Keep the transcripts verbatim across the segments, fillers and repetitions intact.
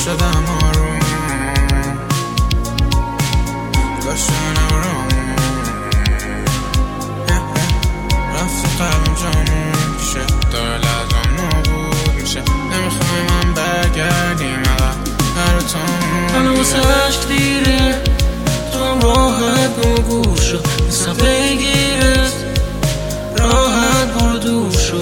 شدم آروم گاشتنم روم رفت قلبم جامون پیشه داره لحظم نابود میشه نمیخوای من برگردیم هر تامون همه واسه عشق دیره تو هم راحت با گور شو نیستم بگیرت راحت برو دور شو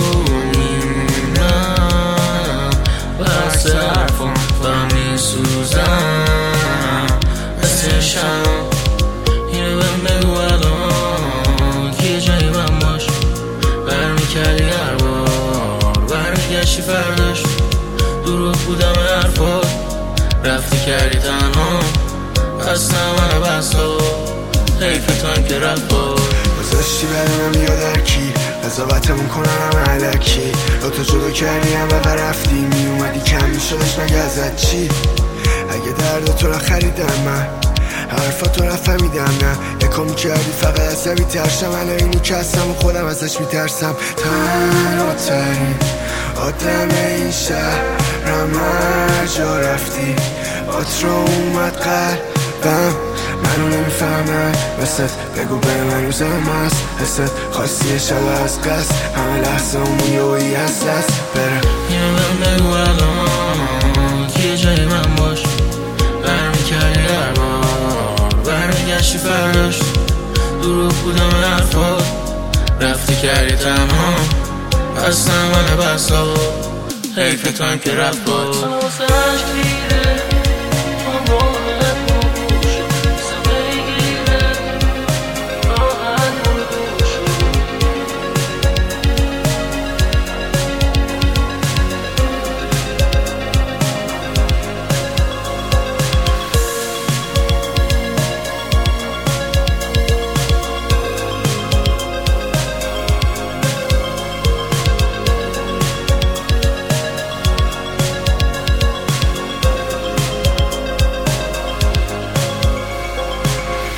میمونم بحث حرفم و میسوزم مثل شم اینو بهم بگو الان که یه جایی من باش برمیکردی هر بار برمیگشتی فرداش دروغ بودم حرفات رفتی کردی تنها بستم منو بستا حیف تو هم که رفت بار گذاشتی بدونم یا درکی قضاوتمون کنن همه علکی با تو جدا کردی هم و رفتی میومدی کم میشدش مگه ازت چی اگه درد تو را خریدم من حرفا تو را فهمیدم نه یکم کردی فقط از میترسم الان اینو که هستم و خودم ازش میترسم تنها ترین آدم این شهرم هر جا رفتی بات رو اومد قلبم منو نمیفهمن مثلت بگو به من روزم هست حست خواستی شب از قصد همه لحظه همون یوی از دست بره اینو بهم بگو الان که یه جایی من باش برمیکردی هر بار برمیگشتی فرداش دروغ بودم حرفات رفتی کردی تنها بستم منو بستا حیف تو هم که رفت بار